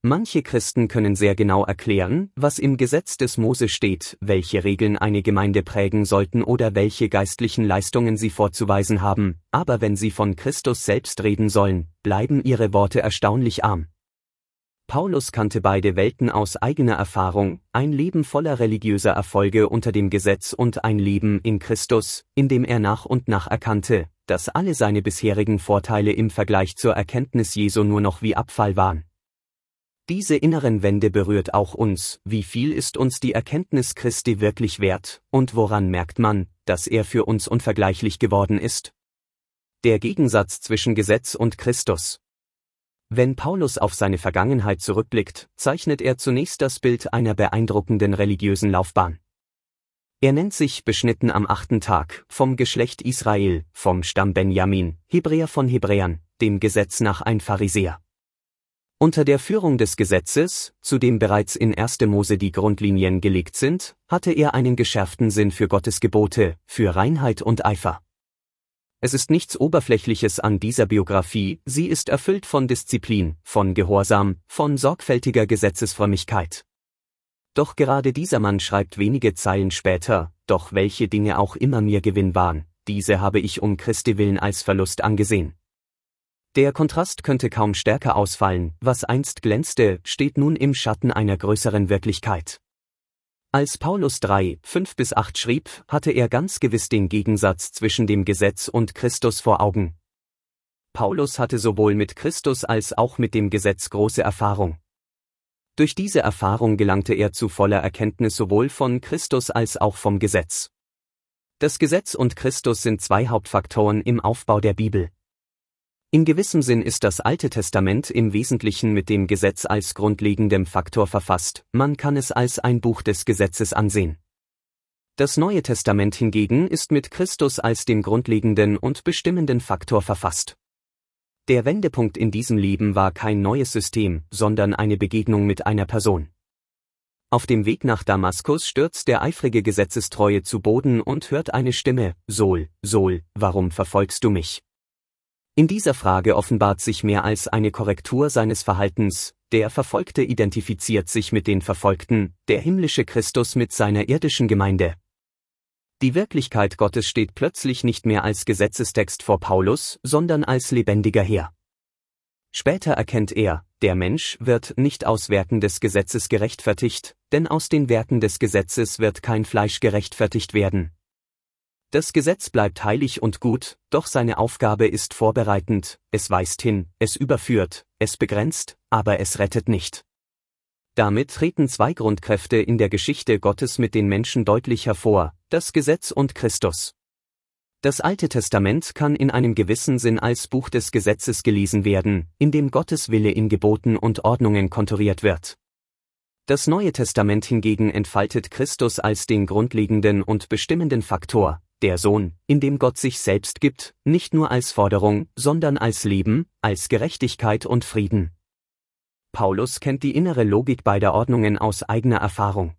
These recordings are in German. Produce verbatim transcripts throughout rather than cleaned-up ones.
Manche Christen können sehr genau erklären, was im Gesetz des Mose steht, welche Regeln eine Gemeinde prägen sollten oder welche geistlichen Leistungen sie vorzuweisen haben, aber wenn sie von Christus selbst reden sollen, bleiben ihre Worte erstaunlich arm. Paulus kannte beide Welten aus eigener Erfahrung, ein Leben voller religiöser Erfolge unter dem Gesetz und ein Leben in Christus, in dem er nach und nach erkannte, dass alle seine bisherigen Vorteile im Vergleich zur Erkenntnis Jesu nur noch wie Abfall waren. Diese inneren Wende berührt auch uns. Wie viel ist uns die Erkenntnis Christi wirklich wert, und woran merkt man, dass er für uns unvergleichlich geworden ist? Der Gegensatz zwischen Gesetz und Christus. Wenn Paulus auf seine Vergangenheit zurückblickt, zeichnet er zunächst das Bild einer beeindruckenden religiösen Laufbahn. Er nennt sich beschnitten am achten Tag, vom Geschlecht Israel, vom Stamm Benjamin, Hebräer von Hebräern, dem Gesetz nach ein Pharisäer. Unter der Führung des Gesetzes, zu dem bereits in erster Mose die Grundlinien gelegt sind, hatte er einen geschärften Sinn für Gottes Gebote, für Reinheit und Eifer. Es ist nichts Oberflächliches an dieser Biografie, sie ist erfüllt von Disziplin, von Gehorsam, von sorgfältiger Gesetzesfrömmigkeit. Doch gerade dieser Mann schreibt wenige Zeilen später: Doch welche Dinge auch immer mir Gewinn waren, diese habe ich um Christi willen als Verlust angesehen. Der Kontrast könnte kaum stärker ausfallen, was einst glänzte, steht nun im Schatten einer größeren Wirklichkeit. Als Paulus drei, fünf bis acht schrieb, hatte er ganz gewiss den Gegensatz zwischen dem Gesetz und Christus vor Augen. Paulus hatte sowohl mit Christus als auch mit dem Gesetz große Erfahrung. Durch diese Erfahrung gelangte er zu voller Erkenntnis sowohl von Christus als auch vom Gesetz. Das Gesetz und Christus sind zwei Hauptfaktoren im Aufbau der Bibel. In gewissem Sinn ist das Alte Testament im Wesentlichen mit dem Gesetz als grundlegendem Faktor verfasst, man kann es als ein Buch des Gesetzes ansehen. Das Neue Testament hingegen ist mit Christus als dem grundlegenden und bestimmenden Faktor verfasst. Der Wendepunkt in diesem Leben war kein neues System, sondern eine Begegnung mit einer Person. Auf dem Weg nach Damaskus stürzt der eifrige Gesetzestreue zu Boden und hört eine Stimme: Saul, Saul, warum verfolgst du mich? In dieser Frage offenbart sich mehr als eine Korrektur seines Verhaltens. Der Verfolgte identifiziert sich mit den Verfolgten, der himmlische Christus mit seiner irdischen Gemeinde. Die Wirklichkeit Gottes steht plötzlich nicht mehr als Gesetzestext vor Paulus, sondern als lebendiger Herr. Später erkennt er, der Mensch wird nicht aus Werken des Gesetzes gerechtfertigt, denn aus den Werken des Gesetzes wird kein Fleisch gerechtfertigt werden. Das Gesetz bleibt heilig und gut, doch seine Aufgabe ist vorbereitend, es weist hin, es überführt, es begrenzt, aber es rettet nicht. Damit treten zwei Grundkräfte in der Geschichte Gottes mit den Menschen deutlich hervor: das Gesetz und Christus. Das Alte Testament kann in einem gewissen Sinn als Buch des Gesetzes gelesen werden, in dem Gottes Wille in Geboten und Ordnungen konturiert wird. Das Neue Testament hingegen entfaltet Christus als den grundlegenden und bestimmenden Faktor, der Sohn, in dem Gott sich selbst gibt, nicht nur als Forderung, sondern als Leben, als Gerechtigkeit und Frieden. Paulus kennt die innere Logik beider Ordnungen aus eigener Erfahrung.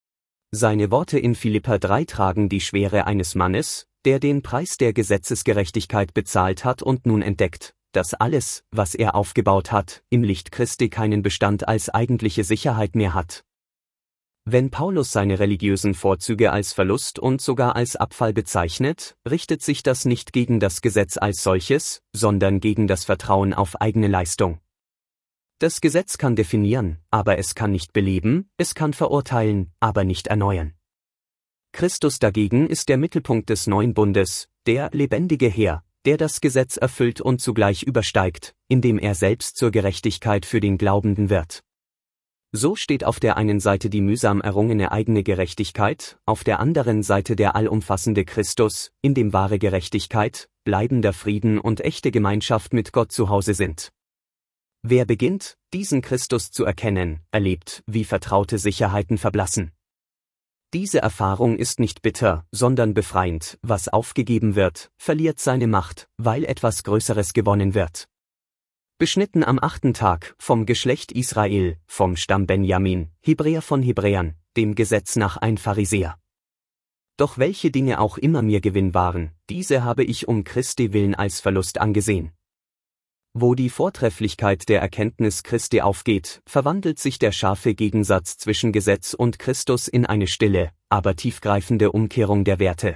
Seine Worte in Philipper drei tragen die Schwere eines Mannes, der den Preis der Gesetzesgerechtigkeit bezahlt hat und nun entdeckt, dass alles, was er aufgebaut hat, im Licht Christi keinen Bestand als eigentliche Sicherheit mehr hat. Wenn Paulus seine religiösen Vorzüge als Verlust und sogar als Abfall bezeichnet, richtet sich das nicht gegen das Gesetz als solches, sondern gegen das Vertrauen auf eigene Leistung. Das Gesetz kann definieren, aber es kann nicht beleben, es kann verurteilen, aber nicht erneuern. Christus dagegen ist der Mittelpunkt des neuen Bundes, der lebendige Herr, der das Gesetz erfüllt und zugleich übersteigt, indem er selbst zur Gerechtigkeit für den Glaubenden wird. So steht auf der einen Seite die mühsam errungene eigene Gerechtigkeit, auf der anderen Seite der allumfassende Christus, in dem wahre Gerechtigkeit, bleibender Frieden und echte Gemeinschaft mit Gott zu Hause sind. Wer beginnt, diesen Christus zu erkennen, erlebt, wie vertraute Sicherheiten verblassen. Diese Erfahrung ist nicht bitter, sondern befreiend: Was aufgegeben wird, verliert seine Macht, weil etwas Größeres gewonnen wird. Beschnitten am achten Tag, vom Geschlecht Israel, vom Stamm Benjamin, Hebräer von Hebräern, dem Gesetz nach ein Pharisäer. Doch welche Dinge auch immer mir Gewinn waren, diese habe ich um Christi willen als Verlust angesehen. Wo die Vortrefflichkeit der Erkenntnis Christi aufgeht, verwandelt sich der scharfe Gegensatz zwischen Gesetz und Christus in eine stille, aber tiefgreifende Umkehrung der Werte.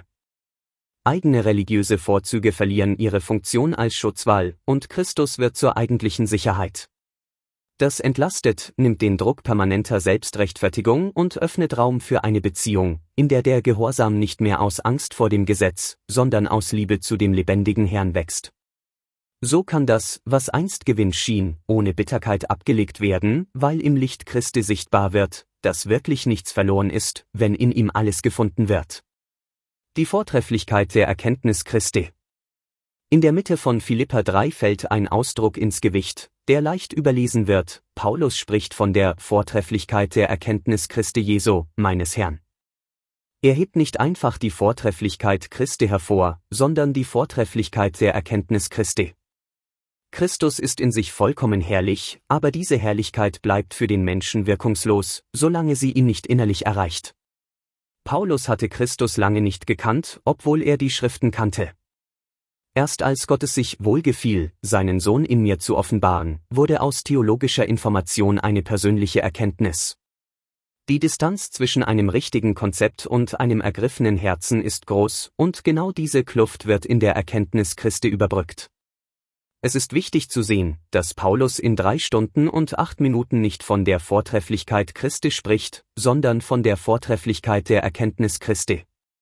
Eigene religiöse Vorzüge verlieren ihre Funktion als Schutzwall, und Christus wird zur eigentlichen Sicherheit. Das entlastet, nimmt den Druck permanenter Selbstrechtfertigung und öffnet Raum für eine Beziehung, in der der Gehorsam nicht mehr aus Angst vor dem Gesetz, sondern aus Liebe zu dem lebendigen Herrn wächst. So kann das, was einst Gewinn schien, ohne Bitterkeit abgelegt werden, weil im Licht Christi sichtbar wird, dass wirklich nichts verloren ist, wenn in ihm alles gefunden wird. Die Vortrefflichkeit der Erkenntnis Christi. In der Mitte von Philipper drei fällt ein Ausdruck ins Gewicht, der leicht überlesen wird. Paulus spricht von der Vortrefflichkeit der Erkenntnis Christi Jesu, meines Herrn. Er hebt nicht einfach die Vortrefflichkeit Christi hervor, sondern die Vortrefflichkeit der Erkenntnis Christi. Christus ist in sich vollkommen herrlich, aber diese Herrlichkeit bleibt für den Menschen wirkungslos, solange sie ihn nicht innerlich erreicht. Paulus hatte Christus lange nicht gekannt, obwohl er die Schriften kannte. Erst als Gott es sich wohlgefiel, seinen Sohn in mir zu offenbaren, wurde aus theologischer Information eine persönliche Erkenntnis. Die Distanz zwischen einem richtigen Konzept und einem ergriffenen Herzen ist groß, und genau diese Kluft wird in der Erkenntnis Christi überbrückt. Es ist wichtig zu sehen, dass Paulus in drei Stunden und acht Minuten nicht von der Vortrefflichkeit Christi spricht, sondern von der Vortrefflichkeit der Erkenntnis Christi.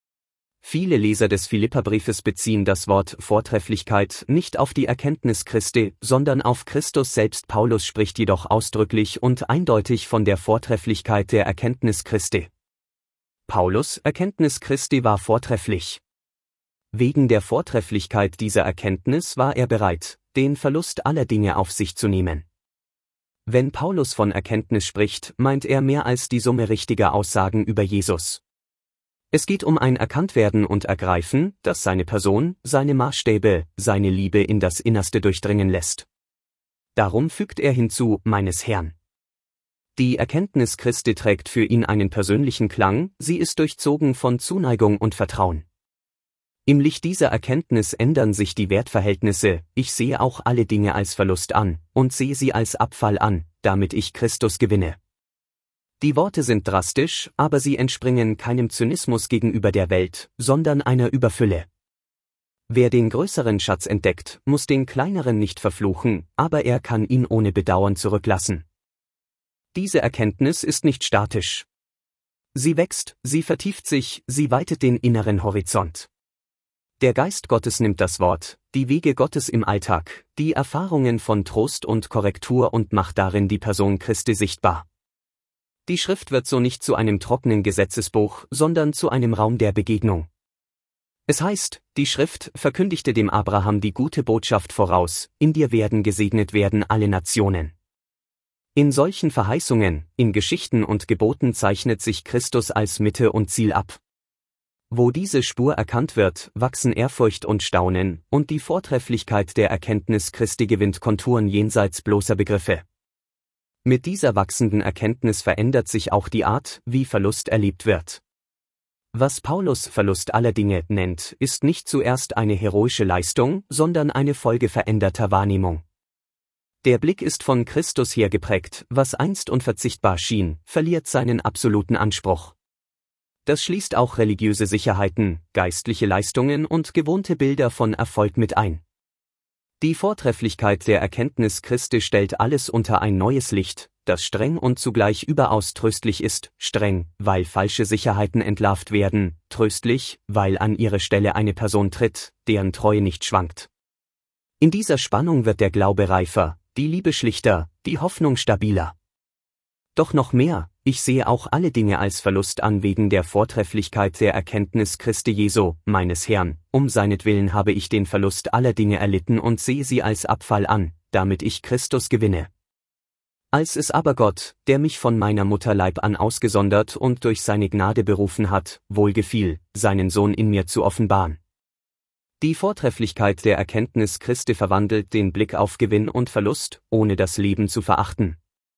Viele Leser des Philipperbriefes beziehen das Wort Vortrefflichkeit nicht auf die Erkenntnis Christi, sondern auf Christus selbst. Paulus spricht jedoch ausdrücklich und eindeutig von der Vortrefflichkeit der Erkenntnis Christi. Paulus' Erkenntnis Christi war vortrefflich. Wegen der Vortrefflichkeit dieser Erkenntnis war er bereit, den Verlust aller Dinge auf sich zu nehmen. Wenn Paulus von Erkenntnis spricht, meint er mehr als die Summe richtiger Aussagen über Jesus. Es geht um ein Erkanntwerden und Ergreifen, das seine Person, seine Maßstäbe, seine Liebe in das Innerste durchdringen lässt. Darum fügt er hinzu, meines Herrn. Die Erkenntnis Christi trägt für ihn einen persönlichen Klang, sie ist durchzogen von Zuneigung und Vertrauen. Im Licht dieser Erkenntnis ändern sich die Wertverhältnisse, ich sehe auch alle Dinge als Verlust an, und sehe sie als Abfall an, damit ich Christus gewinne. Die Worte sind drastisch, aber sie entspringen keinem Zynismus gegenüber der Welt, sondern einer Überfülle. Wer den größeren Schatz entdeckt, muss den kleineren nicht verfluchen, aber er kann ihn ohne Bedauern zurücklassen. Diese Erkenntnis ist nicht statisch. Sie wächst, sie vertieft sich, sie weitet den inneren Horizont. Der Geist Gottes nimmt das Wort, die Wege Gottes im Alltag, die Erfahrungen von Trost und Korrektur und macht darin die Person Christi sichtbar. Die Schrift wird so nicht zu einem trockenen Gesetzesbuch, sondern zu einem Raum der Begegnung. Es heißt, die Schrift verkündigte dem Abraham die gute Botschaft voraus, in dir werden gesegnet werden alle Nationen. In solchen Verheißungen, in Geschichten und Geboten zeichnet sich Christus als Mitte und Ziel ab. Wo diese Spur erkannt wird, wachsen Ehrfurcht und Staunen, und die Vortrefflichkeit der Erkenntnis Christi gewinnt Konturen jenseits bloßer Begriffe. Mit dieser wachsenden Erkenntnis verändert sich auch die Art, wie Verlust erlebt wird. Was Paulus Verlust aller Dinge nennt, ist nicht zuerst eine heroische Leistung, sondern eine Folge veränderter Wahrnehmung. Der Blick ist von Christus her geprägt, was einst unverzichtbar schien, verliert seinen absoluten Anspruch. Das schließt auch religiöse Sicherheiten, geistliche Leistungen und gewohnte Bilder von Erfolg mit ein. Die Vortrefflichkeit der Erkenntnis Christi stellt alles unter ein neues Licht, das streng und zugleich überaus tröstlich ist, streng, weil falsche Sicherheiten entlarvt werden, tröstlich, weil an ihre Stelle eine Person tritt, deren Treue nicht schwankt. In dieser Spannung wird der Glaube reifer, die Liebe schlichter, die Hoffnung stabiler. Doch noch mehr, ich sehe auch alle Dinge als Verlust an wegen der Vortrefflichkeit der Erkenntnis Christi Jesu, meines Herrn, um seinetwillen habe ich den Verlust aller Dinge erlitten und sehe sie als Abfall an, damit ich Christus gewinne. Als es aber Gott, der mich von meiner Mutterleib an ausgesondert und durch seine Gnade berufen hat, wohlgefiel, seinen Sohn in mir zu offenbaren. Die Vortrefflichkeit der Erkenntnis Christi verwandelt den Blick auf Gewinn und Verlust, ohne das Leben zu verachten.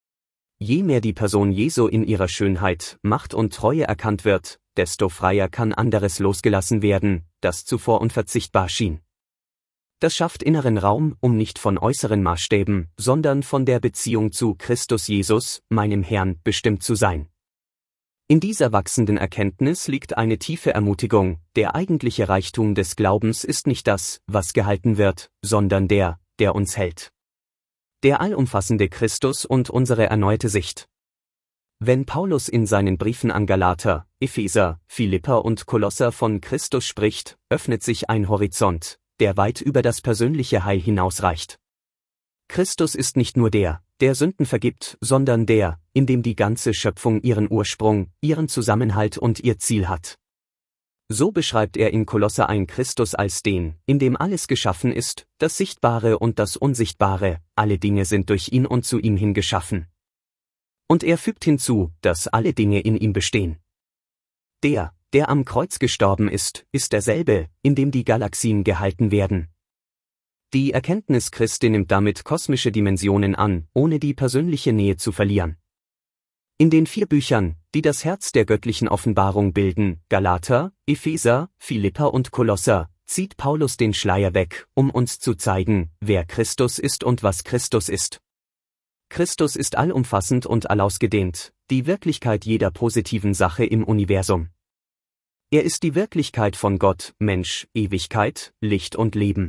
Je mehr die Person Jesu in ihrer Schönheit, Macht und Treue erkannt wird, desto freier kann anderes losgelassen werden, das zuvor unverzichtbar schien. Das schafft inneren Raum, um nicht von äußeren Maßstäben, sondern von der Beziehung zu Christus Jesus, meinem Herrn, bestimmt zu sein. In dieser wachsenden Erkenntnis liegt eine tiefe Ermutigung: Der eigentliche Reichtum des Glaubens ist nicht das, was gehalten wird, sondern der, der uns hält. Der allumfassende Christus und unsere erneuerte Sicht. Wenn Paulus in seinen Briefen an Galater, Epheser, Philipper und Kolosser von Christus spricht, öffnet sich ein Horizont, der weit über das persönliche Heil hinausreicht. Christus ist nicht nur der, der Sünden vergibt, sondern der, in dem die ganze Schöpfung ihren Ursprung, ihren Zusammenhalt und ihr Ziel hat. So beschreibt er in Kolosser eins Christus als den, in dem alles geschaffen ist, das Sichtbare und das Unsichtbare, alle Dinge sind durch ihn und zu ihm hin geschaffen. Und er fügt hinzu, dass alle Dinge in ihm bestehen. Der, der am Kreuz gestorben ist, ist derselbe, in dem die Galaxien gehalten werden. Die Erkenntnis Christi nimmt damit kosmische Dimensionen an, ohne die persönliche Nähe zu verlieren. In den vier Büchern, die das Herz der göttlichen Offenbarung bilden, Galater, Epheser, Philipper und Kolosser, zieht Paulus den Schleier weg, um uns zu zeigen, wer Christus ist und was Christus ist. Christus ist allumfassend und allausgedehnt, die Wirklichkeit jeder positiven Sache im Universum. Er ist die Wirklichkeit von Gott, Mensch, Ewigkeit, Licht und Leben.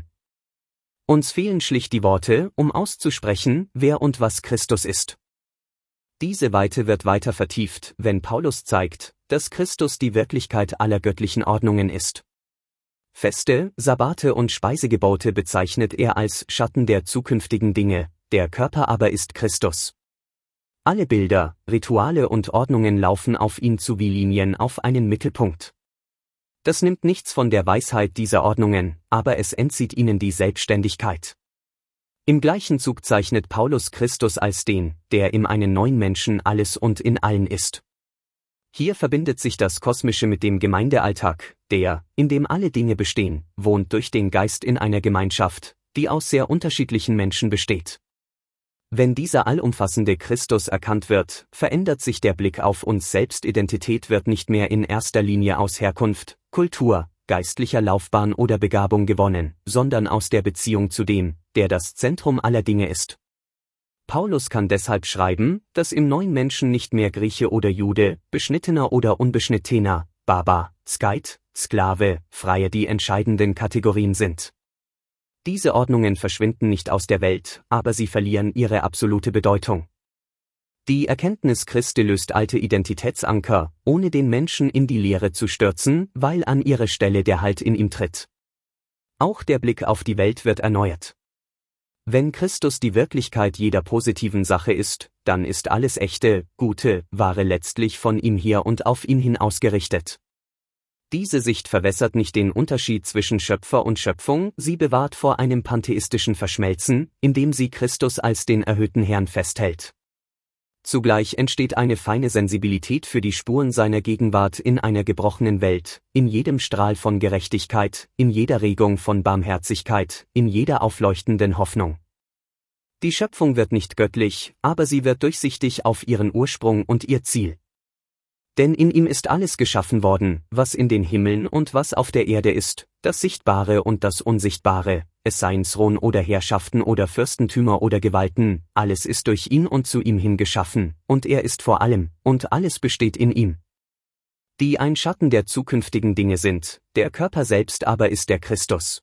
Uns fehlen schlicht die Worte, um auszusprechen, wer und was Christus ist. Diese Weite wird weiter vertieft, wenn Paulus zeigt, dass Christus die Wirklichkeit aller göttlichen Ordnungen ist. Feste, Sabbate und Speisegebote bezeichnet er als Schatten der zukünftigen Dinge, der Körper aber ist Christus. Alle Bilder, Rituale und Ordnungen laufen auf ihn zu wie Linien auf einen Mittelpunkt. Das nimmt nichts von der Weisheit dieser Ordnungen, aber es entzieht ihnen die Selbstständigkeit. Im gleichen Zug zeichnet Paulus Christus als den, der im einen neuen Menschen alles und in allen ist. Hier verbindet sich das Kosmische mit dem Gemeindealltag, der, in dem alle Dinge bestehen, wohnt durch den Geist in einer Gemeinschaft, die aus sehr unterschiedlichen Menschen besteht. Wenn dieser allumfassende Christus erkannt wird, verändert sich der Blick auf uns selbst. Identität wird nicht mehr in erster Linie aus Herkunft, Kultur, geistlicher Laufbahn oder Begabung gewonnen, sondern aus der Beziehung zu dem, der das Zentrum aller Dinge ist. Paulus kann deshalb schreiben, dass im neuen Menschen nicht mehr Grieche oder Jude, Beschnittener oder Unbeschnittener, Barbar, Skeit, Sklave, Freie die entscheidenden Kategorien sind. Diese Ordnungen verschwinden nicht aus der Welt, aber sie verlieren ihre absolute Bedeutung. Die Erkenntnis Christi löst alte Identitätsanker, ohne den Menschen in die Leere zu stürzen, weil an ihre Stelle der Halt in ihm tritt. Auch der Blick auf die Welt wird erneuert. Wenn Christus die Wirklichkeit jeder positiven Sache ist, dann ist alles Echte, Gute, Wahre letztlich von ihm hier und auf ihn hin ausgerichtet. Diese Sicht verwässert nicht den Unterschied zwischen Schöpfer und Schöpfung, sie bewahrt vor einem pantheistischen Verschmelzen, indem sie Christus als den erhöhten Herrn festhält. Zugleich entsteht eine feine Sensibilität für die Spuren seiner Gegenwart in einer gebrochenen Welt, in jedem Strahl von Gerechtigkeit, in jeder Regung von Barmherzigkeit, in jeder aufleuchtenden Hoffnung. Die Schöpfung wird nicht göttlich, aber sie wird durchsichtig auf ihren Ursprung und ihr Ziel. Denn in ihm ist alles geschaffen worden, was in den Himmeln und was auf der Erde ist, das Sichtbare und das Unsichtbare, es seien Thron oder Herrschaften oder Fürstentümer oder Gewalten, alles ist durch ihn und zu ihm hin geschaffen, und er ist vor allem, und alles besteht in ihm. Die ein Schatten der zukünftigen Dinge sind, der Körper selbst aber ist der Christus.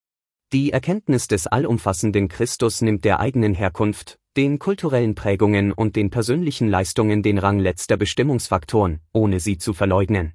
Die Erkenntnis des allumfassenden Christus nimmt der eigenen Herkunft, den kulturellen Prägungen und den persönlichen Leistungen den Rang letzter Bestimmungsfaktoren, ohne sie zu verleugnen.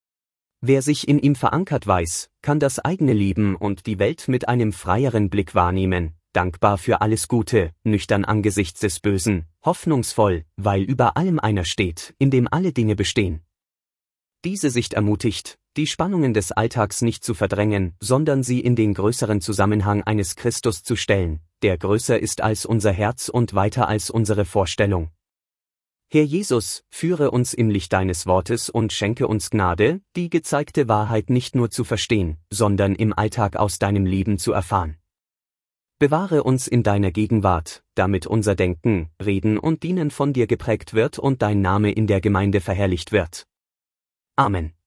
Wer sich in ihm verankert weiß, kann das eigene Leben und die Welt mit einem freieren Blick wahrnehmen, dankbar für alles Gute, nüchtern angesichts des Bösen, hoffnungsvoll, weil über allem einer steht, in dem alle Dinge bestehen. Diese Sicht ermutigt, die Spannungen des Alltags nicht zu verdrängen, sondern sie in den größeren Zusammenhang eines Christus zu stellen, der größer ist als unser Herz und weiter als unsere Vorstellung. Herr Jesus, führe uns im Licht deines Wortes und schenke uns Gnade, die gezeigte Wahrheit nicht nur zu verstehen, sondern im Alltag aus deinem Leben zu erfahren. Bewahre uns in deiner Gegenwart, damit unser Denken, Reden und Dienen von dir geprägt wird und dein Name in der Gemeinde verherrlicht wird. Amen.